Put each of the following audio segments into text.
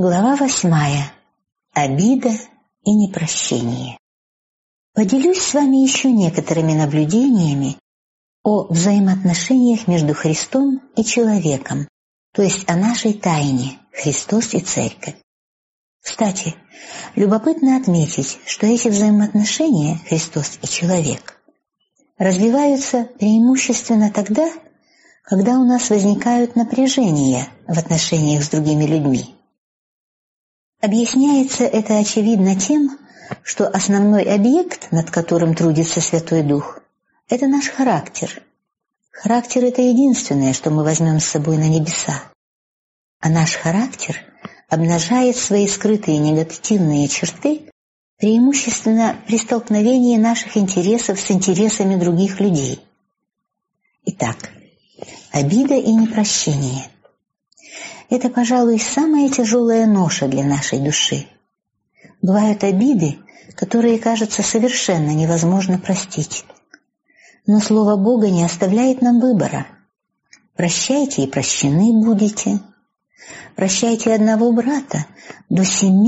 Глава 8. Обида и непрощение. Поделюсь с вами еще некоторыми наблюдениями о взаимоотношениях между Христом и человеком, то есть о нашей тайне Христос и Церковь. Кстати, любопытно отметить, что эти взаимоотношения Христос и человек развиваются преимущественно тогда, когда у нас возникают напряжения в отношениях с другими людьми. Объясняется это очевидно тем, что основной объект, над которым трудится Святой Дух, это наш характер. Характер – это единственное, что мы возьмем с собой на небеса. А наш характер обнажает свои скрытые негативные черты преимущественно при столкновении наших интересов с интересами других людей. Итак, обида и непрощение – это, пожалуй, самая тяжелая ноша для нашей души. Бывают обиды, которые кажется совершенно невозможно простить. Но Слово Бога не оставляет нам выбора. Прощайте, и прощены будете. Прощайте одного брата до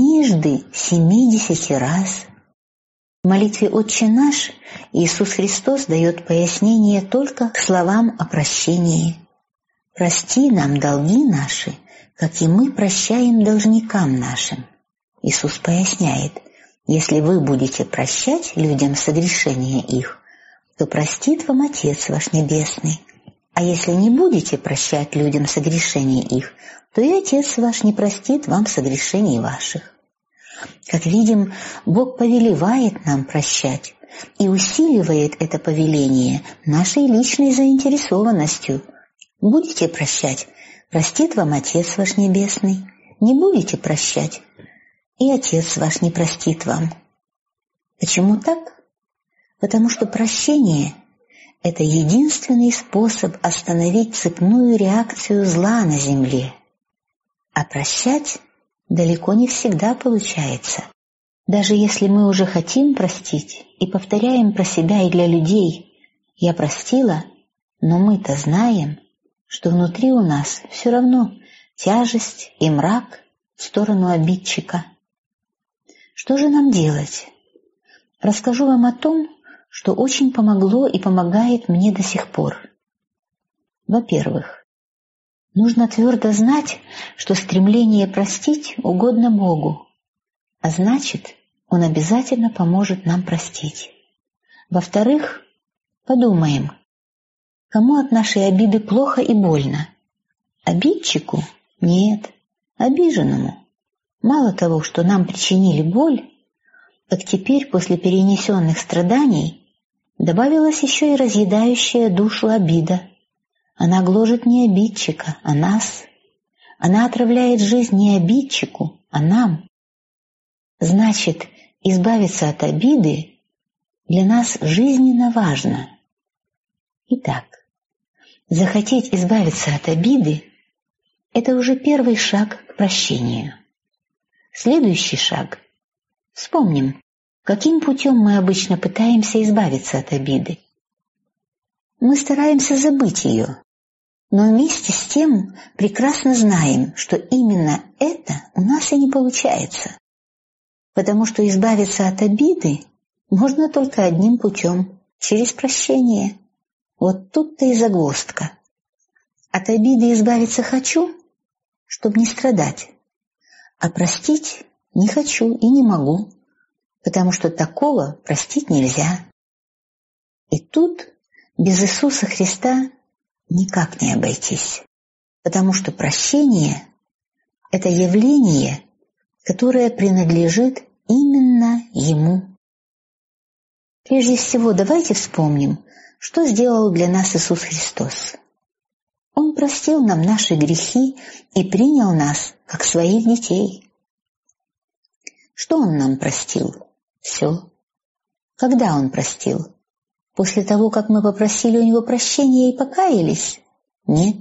70 раз. В молитве «Отче наш» Иисус Христос дает пояснение только к словам о прощении. «Прости нам долги наши, как и мы прощаем должникам нашим». Иисус поясняет: если вы будете прощать людям согрешения их, то простит вам Отец ваш Небесный. А если не будете прощать людям согрешения их, то и Отец ваш не простит вам согрешений ваших. Как видим, Бог повелевает нам прощать и усиливает это повеление нашей личной заинтересованностью. Будете прощать, простит вам Отец ваш Небесный. Не будете прощать, и Отец ваш не простит вам. Почему так? Потому что прощение – это единственный способ остановить цепную реакцию зла на земле. А прощать далеко не всегда получается. Даже если мы уже хотим простить и повторяем про себя и для людей «я простила», но мы-то знаем, что внутри у нас все равно тяжесть и мрак в сторону обидчика. Что же нам делать? Расскажу вам о том, что очень помогло и помогает мне до сих пор. Во-первых, нужно твердо знать, что стремление простить угодно Богу, а значит, Он обязательно поможет нам простить. Во-вторых, подумаем, кому от нашей обиды плохо и больно? Обидчику? Нет, обиженному. Мало того, что нам причинили боль, так теперь после перенесенных страданий добавилась еще и разъедающая душу обида. Она гложет не обидчика, а нас. Она отравляет жизнь не обидчику, а нам. Значит, избавиться от обиды для нас жизненно важно. Итак, захотеть избавиться от обиды – это уже первый шаг к прощению. Следующий шаг. Вспомним, каким путем мы обычно пытаемся избавиться от обиды. Мы стараемся забыть ее, но вместе с тем прекрасно знаем, что именно это у нас и не получается. Потому что избавиться от обиды можно только одним путем – через прощение. Вот тут-то и загвоздка. От обиды избавиться хочу, чтобы не страдать. А простить не хочу и не могу, потому что такого простить нельзя. И тут без Иисуса Христа никак не обойтись, потому что прощение – это явление, которое принадлежит именно Ему. Прежде всего, давайте вспомним, что сделал для нас Иисус Христос. Он простил нам наши грехи и принял нас, как своих детей. Что Он нам простил? Все. Когда Он простил? После того, как мы попросили у Него прощения и покаялись? Нет.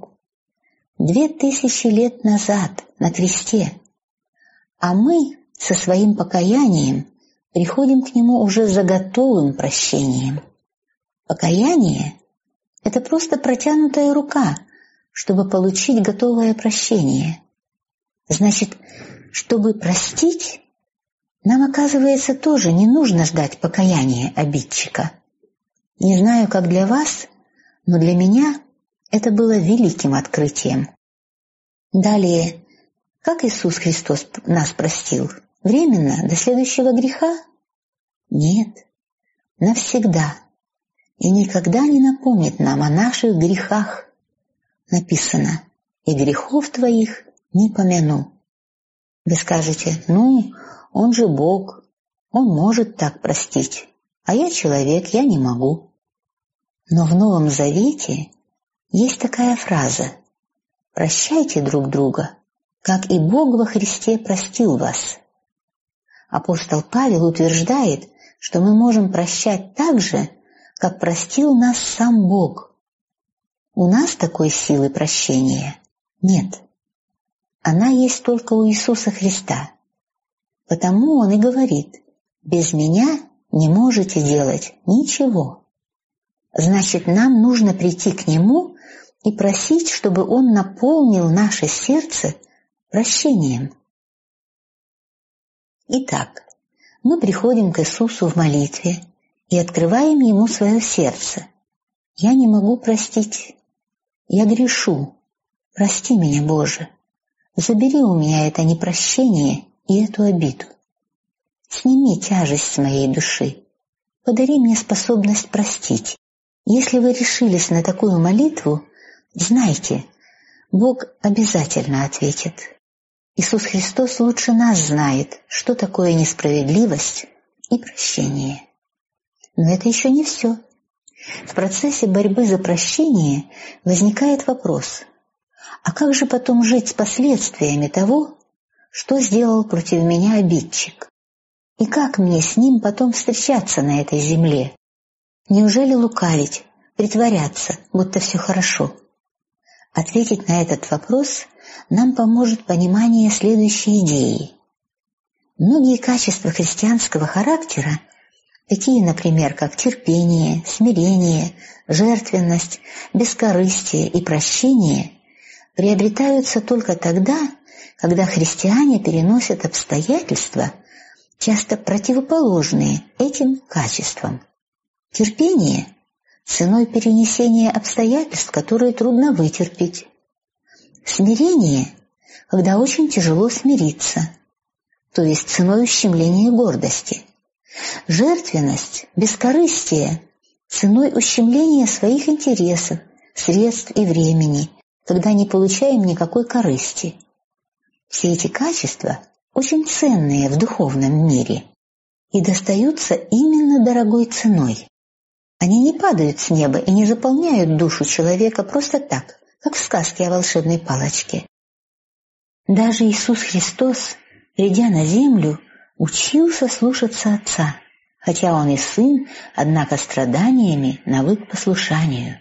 2000 лет назад, на кресте. А мы со своим покаянием приходим к Нему уже за готовым прощением. Покаяние – это просто протянутая рука, чтобы получить готовое прощение. Значит, чтобы простить, нам, оказывается, тоже не нужно ждать покаяния обидчика. Не знаю, как для вас, но для меня это было великим открытием. Далее, как Иисус Христос нас простил? Временно, до следующего греха? Нет, навсегда. И никогда не напомнит нам о наших грехах. Написано: «И грехов твоих не помяну». Вы скажете: он же Бог, он может так простить, а я человек, я не могу. Но в Новом Завете есть такая фраза: «Прощайте друг друга, как и Бог во Христе простил вас». Апостол Павел утверждает, что мы можем прощать так же, как простил нас сам Бог. У нас такой силы прощения нет. Она есть только у Иисуса Христа. Потому Он и говорит: «Без меня не можете делать ничего». Значит, нам нужно прийти к Нему и просить, чтобы Он наполнил наше сердце прощением. Итак, мы приходим к Иисусу в молитве и открываем Ему свое сердце. Я не могу простить. Я грешу. Прости меня, Боже. Забери у меня это непрощение и эту обиду. Сними тяжесть с моей души. Подари мне способность простить. Если вы решились на такую молитву, знайте, Бог обязательно ответит. Иисус Христос лучше нас знает, что такое несправедливость и прощение. Но это еще не все. В процессе борьбы за прощение возникает вопрос: а как же потом жить с последствиями того, что сделал против меня обидчик? И как мне с ним потом встречаться на этой земле? Неужели лукавить, притворяться, будто все хорошо? Ответить на этот вопрос нам поможет понимание следующей идеи. Многие качества христианского характера, такие, например, как терпение, смирение, жертвенность, бескорыстие и прощение, приобретаются только тогда, когда христиане переносят обстоятельства, часто противоположные этим качествам. Терпение – ценой перенесения обстоятельств, которые трудно вытерпеть. Смирение – когда очень тяжело смириться, то есть ценой ущемления гордости. Жертвенность, бескорыстие – ценой ущемления своих интересов, средств и времени, когда не получаем никакой корысти. Все эти качества очень ценные в духовном мире и достаются именно дорогой ценой. Они не падают с неба и не заполняют душу человека просто так, как в сказке о волшебной палочке. Даже Иисус Христос, придя на землю, учился слушаться Отца, хотя Он и Сын, однако страданиями навык послушанию.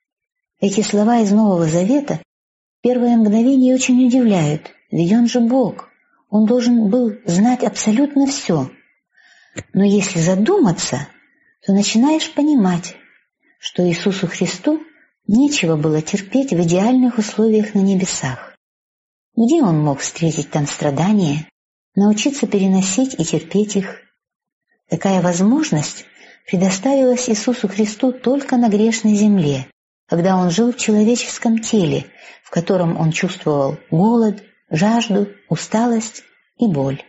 Эти слова из Нового Завета в первое мгновение очень удивляют, ведь Он же Бог, Он должен был знать абсолютно все. Но если задуматься, то начинаешь понимать, что Иисусу Христу нечего было терпеть в идеальных условиях на небесах. Где Он мог встретить там страдания, научиться переносить и терпеть их? Такая возможность предоставилась Иисусу Христу только на грешной земле, когда Он жил в человеческом теле, в котором Он чувствовал голод, жажду, усталость и боль.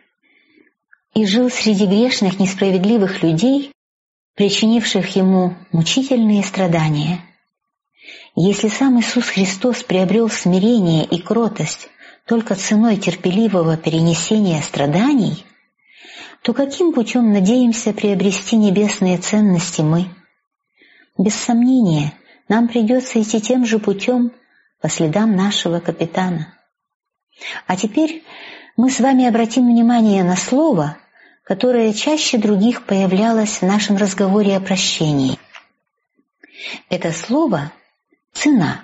И жил среди грешных, несправедливых людей, причинивших Ему мучительные страдания. Если сам Иисус Христос приобрел смирение и кротость только ценой терпеливого перенесения страданий, то каким путем надеемся приобрести небесные ценности мы? Без сомнения, нам придется идти тем же путем по следам нашего капитана. А теперь мы с вами обратим внимание на слово, которое чаще других появлялось в нашем разговоре о прощении. Это слово «цена».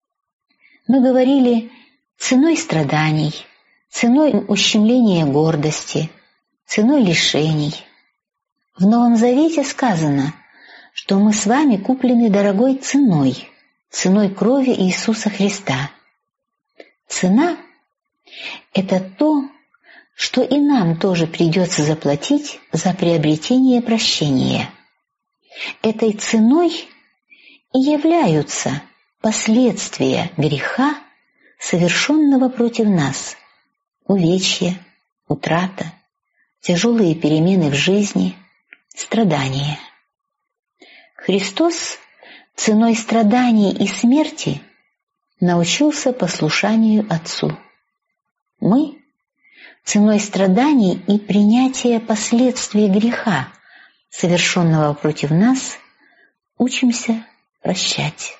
Мы говорили ценой страданий, ценой ущемления гордости, ценой лишений. В Новом Завете сказано, что мы с вами куплены дорогой ценой, ценой крови Иисуса Христа. Цена Это то, что и нам тоже придется заплатить за приобретение прощения. Этой ценой и являются последствия греха, совершенного против нас: увечья, утрата, тяжелые перемены в жизни, страдания. Христос ценой страданий и смерти научился послушанию Отцу. Мы ценой страданий и принятия последствий греха, совершенного против нас, учимся прощать.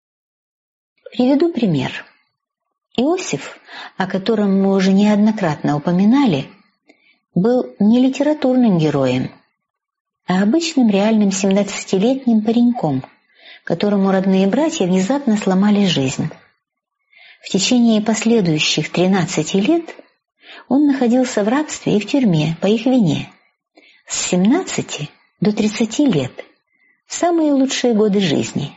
Приведу пример. Иосиф, о котором мы уже неоднократно упоминали, был не литературным героем, а обычным реальным 17-летним пареньком, которому родные братья внезапно сломали жизнь. В течение последующих 13 лет он находился в рабстве и в тюрьме по их вине, с 17 до 30 лет, в самые лучшие годы жизни.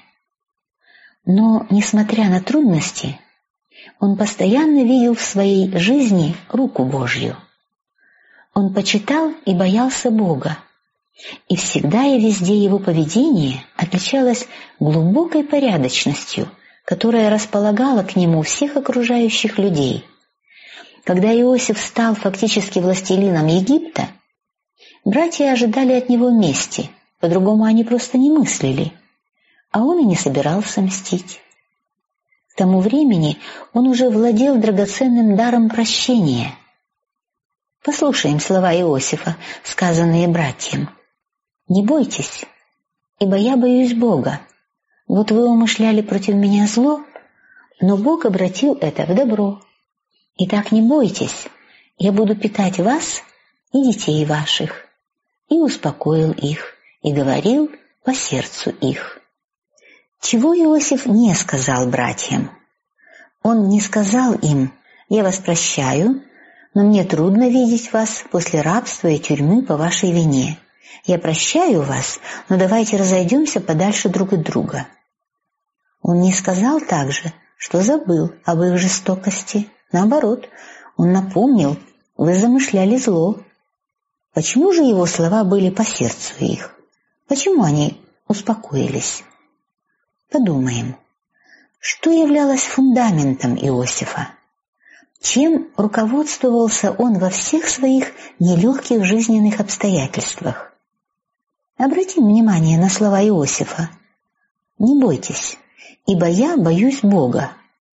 Но, несмотря на трудности, он постоянно видел в своей жизни руку Божью. Он почитал и боялся Бога, и всегда и везде его поведение отличалось глубокой порядочностью, которая располагала к нему всех окружающих людей. Когда Иосиф стал фактически властелином Египта, братья ожидали от него мести, по-другому они просто не мыслили, а он и не собирался мстить. К тому времени он уже владел драгоценным даром прощения. Послушаем слова Иосифа, сказанные братьям. «Не бойтесь, ибо я боюсь Бога. Вот вы умышляли против меня зло, но Бог обратил это в добро. Итак, не бойтесь, я буду питать вас и детей ваших». И успокоил их, и говорил по сердцу их. Чего Иосиф не сказал братьям? Он не сказал им: «Я вас прощаю, но мне трудно видеть вас после рабства и тюрьмы по вашей вине. Я прощаю вас, но давайте разойдемся подальше друг от друга». Он не сказал также, что забыл об их жестокости. Наоборот, он напомнил: «Вы замышляли зло». Почему же его слова были по сердцу их? Почему они успокоились? Подумаем, что являлось фундаментом Иосифа? Чем руководствовался он во всех своих нелегких жизненных обстоятельствах? Обратим внимание на слова Иосифа. «Не бойтесь, ибо я боюсь Бога».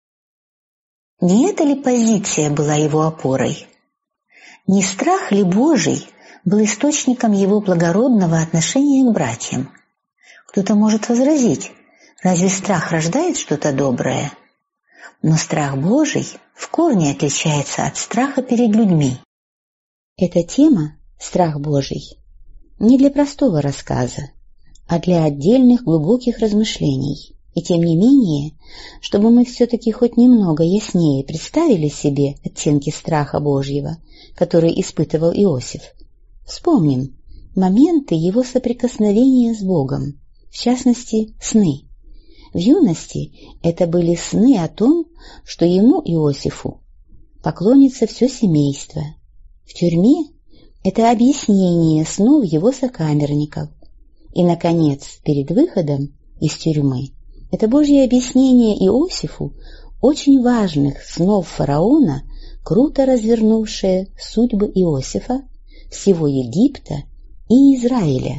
Не эта ли позиция была его опорой? Не страх ли Божий был источником его благородного отношения к братьям? Кто-то может возразить: разве страх рождает что-то доброе? Но страх Божий в корне отличается от страха перед людьми. Эта тема, страх Божий, не для простого рассказа, а для отдельных глубоких размышлений. И тем не менее, чтобы мы все-таки хоть немного яснее представили себе оттенки страха Божьего, который испытывал Иосиф, вспомним моменты его соприкосновения с Богом, в частности, сны. В юности это были сны о том, что ему, Иосифу, поклонится все семейство. В тюрьме это объяснение снов его сокамерников. И, наконец, перед выходом из тюрьмы это Божье объяснение Иосифу очень важных снов фараона, круто развернувшее судьбы Иосифа, всего Египта и Израиля.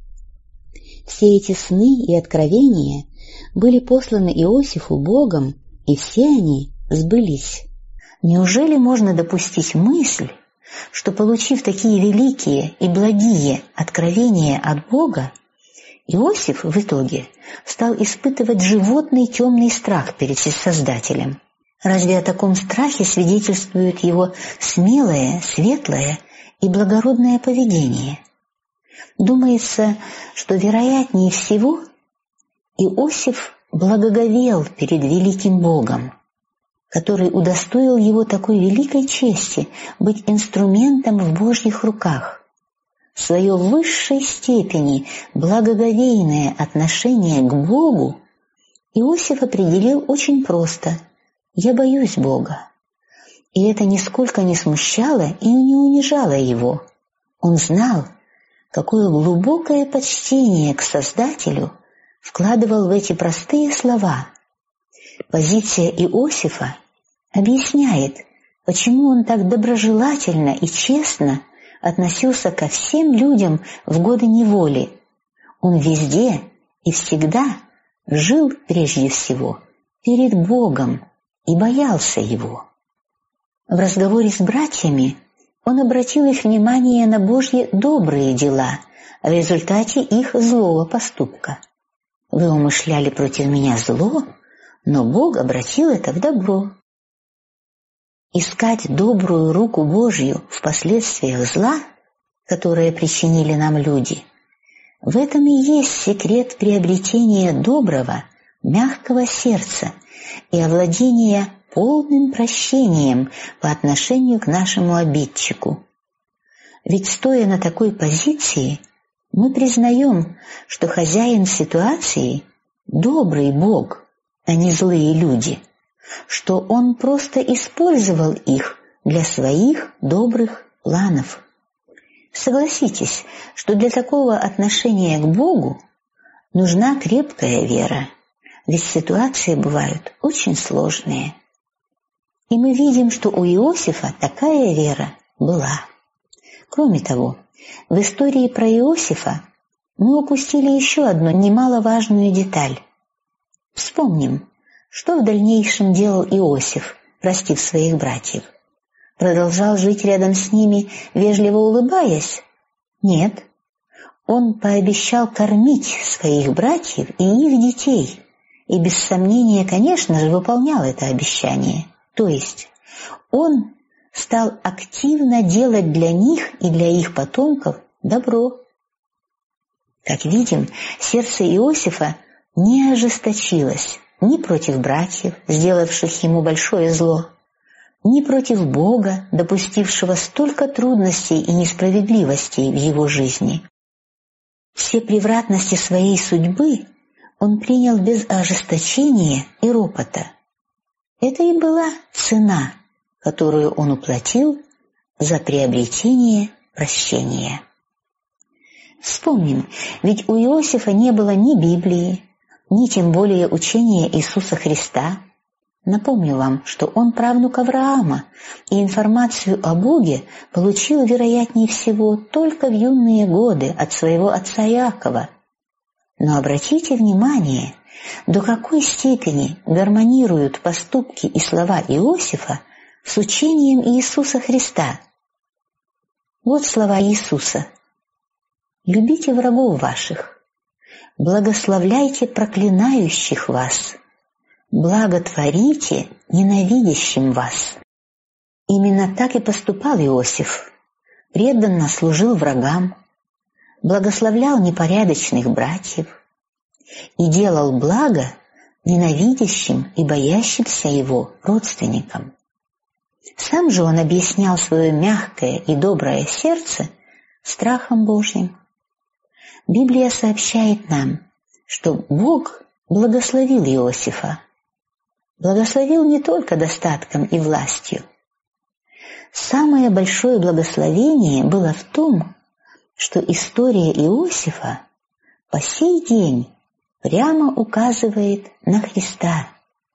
Все эти сны и откровения были посланы Иосифу Богом, и все они сбылись. Неужели можно допустить мысль, что, получив такие великие и благие откровения от Бога, Иосиф в итоге стал испытывать животный темный страх перед Создателем? Разве о таком страхе свидетельствует его смелое, светлое и благородное поведение? Думается, что вероятнее всего Иосиф благоговел перед великим Богом, который удостоил его такой великой чести быть инструментом в Божьих руках. Свое в высшей степени благоговейное отношение к Богу Иосиф определил очень просто: «Я боюсь Бога». И это нисколько не смущало и не унижало его. Он знал, какое глубокое почтение к Создателю вкладывал в эти простые слова. Позиция Иосифа объясняет, почему он так доброжелательно и честно относился ко всем людям в годы неволи. Он везде и всегда жил прежде всего перед Богом и боялся Его. В разговоре с братьями он обратил их внимание на Божьи добрые дела в результате их злого поступка. «Вы умышляли против меня зло, но Бог обратил это в добро». Искать добрую руку Божью в последствиях зла, которые причинили нам люди, в этом и есть секрет приобретения доброго, мягкого сердца и овладения полным прощением по отношению к нашему обидчику. Ведь, стоя на такой позиции, мы признаем, что хозяин ситуации – добрый Бог, а не злые люди, что Он просто использовал их для своих добрых планов. Согласитесь, что для такого отношения к Богу нужна крепкая вера, ведь ситуации бывают очень сложные. И мы видим, что у Иосифа такая вера была. Кроме того, в истории про Иосифа мы упустили еще одну немаловажную деталь. Вспомним, что в дальнейшем делал Иосиф, простив своих братьев. Продолжал жить рядом с ними, вежливо улыбаясь? Нет. Он пообещал кормить своих братьев и их детей, и без сомнения, конечно же, выполнял это обещание. То есть он стал активно делать для них и для их потомков добро. Как видим, сердце Иосифа не ожесточилось ни против братьев, сделавших ему большое зло, ни против Бога, допустившего столько трудностей и несправедливостей в его жизни. Все превратности своей судьбы он принял без ожесточения и ропота. Это и была цена, которую он уплатил за приобретение прощения. Вспомним, ведь у Иосифа не было ни Библии, ни тем более учения Иисуса Христа. Напомню вам, что он правнук Авраама, и информацию о Боге получил, вероятнее всего, только в юные годы от своего отца Иакова. Но обратите внимание, до какой степени гармонируют поступки и слова Иосифа с учением Иисуса Христа. Вот слова Иисуса. «Любите врагов ваших, благословляйте проклинающих вас, благотворите ненавидящим вас». Именно так и поступал Иосиф, преданно служил врагам, благословлял непорядочных братьев и делал благо ненавидящим и боящимся его родственникам. Сам же он объяснял свое мягкое и доброе сердце страхом Божьим. Библия сообщает нам, что Бог благословил Иосифа. Благословил не только достатком и властью. Самое большое благословение было в том, что история Иосифа по сей день прямо указывает на Христа.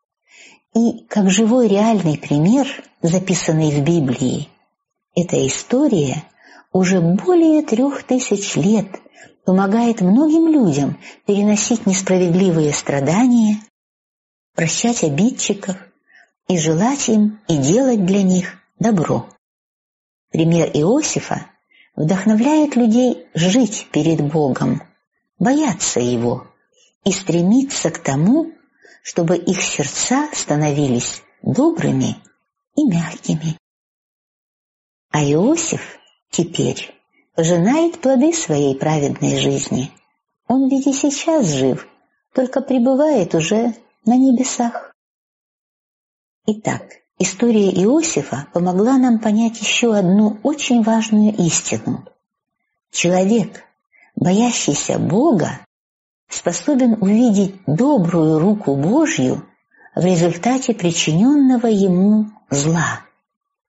И как живой реальный пример, записанный в Библии, эта история уже более 3000 лет помогает многим людям переносить несправедливые страдания, прощать обидчиков и желать им и делать для них добро. Пример Иосифа вдохновляет людей жить перед Богом, бояться Его и стремиться к тому, чтобы их сердца становились добрыми и мягкими. А Иосиф теперь пожинает плоды своей праведной жизни. Он ведь и сейчас жив, только пребывает уже на небесах. Итак, история Иосифа помогла нам понять еще одну очень важную истину. Человек, боящийся Бога, способен увидеть добрую руку Божью в результате причиненного ему зла.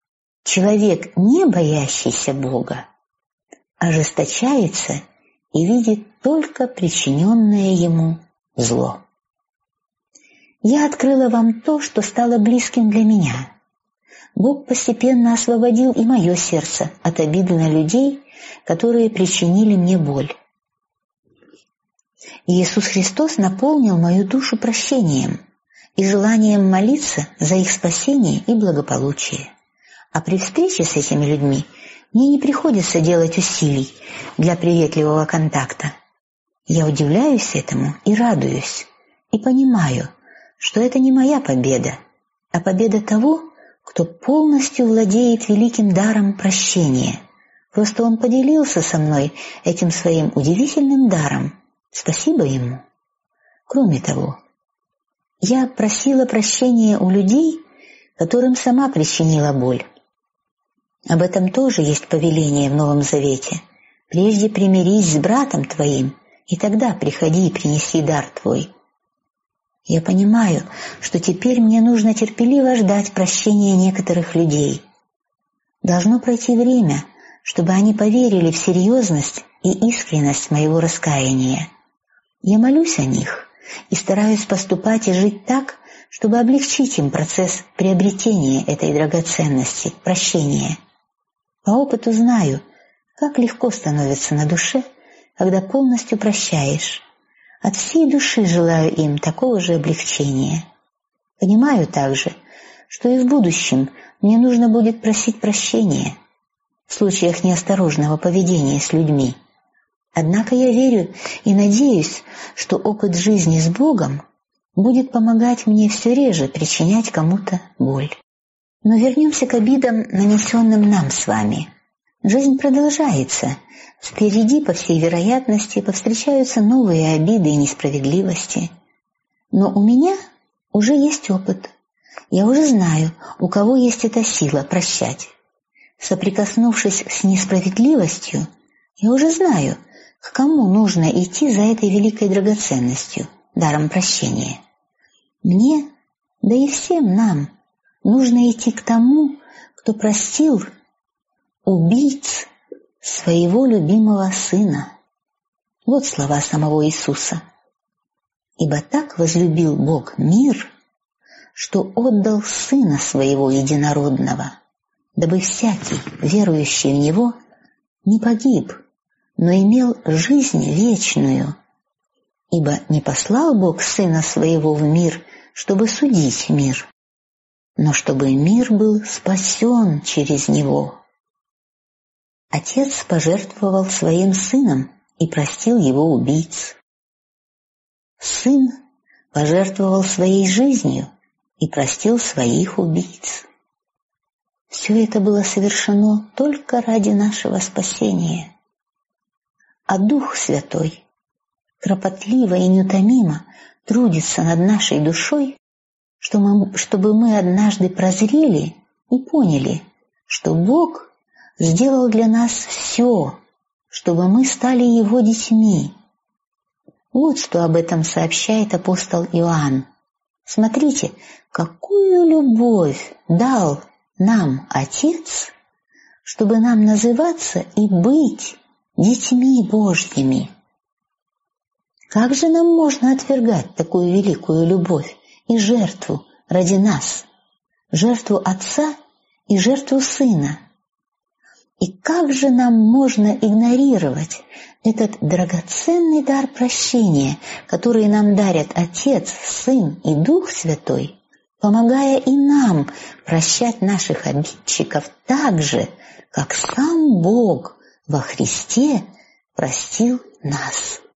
человек, не боящийся Бога, ожесточается и видит только причиненное ему зло. Я открыла вам то, что стало близким для меня. Бог постепенно освободил и мое сердце от обиды на людей, которые причинили мне боль. Иисус Христос наполнил мою душу прощением и желанием молиться за их спасение и благополучие. А при встрече с этими людьми мне не приходится делать усилий для приветливого контакта. Я удивляюсь этому и радуюсь, и понимаю, что это не моя победа, а победа того, кто полностью владеет великим даром прощения. Просто он поделился со мной этим своим удивительным даром. Спасибо ему. Кроме того, я просила прощения у людей, которым сама причинила боль. Об этом тоже есть повеление в Новом Завете. Прежде примирись с братом твоим, и тогда приходи и принеси дар твой. Я понимаю, что теперь мне нужно терпеливо ждать прощения некоторых людей. Должно пройти время, чтобы они поверили в серьезность и искренность моего раскаяния. Я молюсь о них и стараюсь поступать и жить так, чтобы облегчить им процесс приобретения этой драгоценности, прощения. По опыту знаю, как легко становится на душе, когда полностью прощаешь. От всей души желаю им такого же облегчения. Понимаю также, что и в будущем мне нужно будет просить прощения в случаях неосторожного поведения с людьми. Однако я верю и надеюсь, что опыт жизни с Богом будет помогать мне все реже причинять кому-то боль. Но вернемся к обидам, нанесенным нам с вами. Жизнь продолжается. Впереди, по всей вероятности, повстречаются новые обиды и несправедливости. Но у меня уже есть опыт. Я уже знаю, у кого есть эта сила прощать. Соприкоснувшись с несправедливостью, я уже знаю, к кому нужно идти за этой великой драгоценностью, даром прощения. Мне, да и всем нам, нужно идти к тому, кто простил убийц своего любимого Сына. Вот слова самого Иисуса. «Ибо так возлюбил Бог мир, что отдал Сына Своего Единородного, дабы всякий, верующий в Него, не погиб, но имел жизнь вечную. Ибо не послал Бог Сына Своего в мир, чтобы судить мир, но чтобы мир был спасен через Него». Отец пожертвовал своим Сыном и простил его убийц. Сын пожертвовал своей жизнью и простил своих убийц. Все это было совершено только ради нашего спасения. А Дух Святой кропотливо и неутомимо трудится над нашей душой, чтобы мы однажды прозрели и поняли, что Бог сделал для нас все, чтобы мы стали Его детьми. Вот что об этом сообщает апостол Иоанн. Смотрите, какую любовь дал нам Отец, чтобы нам называться и быть детьми Божьими. Как же нам можно отвергать такую великую любовь и жертву ради нас, жертву Отца и жертву Сына? И как же нам можно игнорировать этот драгоценный дар прощения, который нам дарят Отец, Сын и Дух Святой, помогая и нам прощать наших обидчиков так же, как сам Бог во Христе простил нас?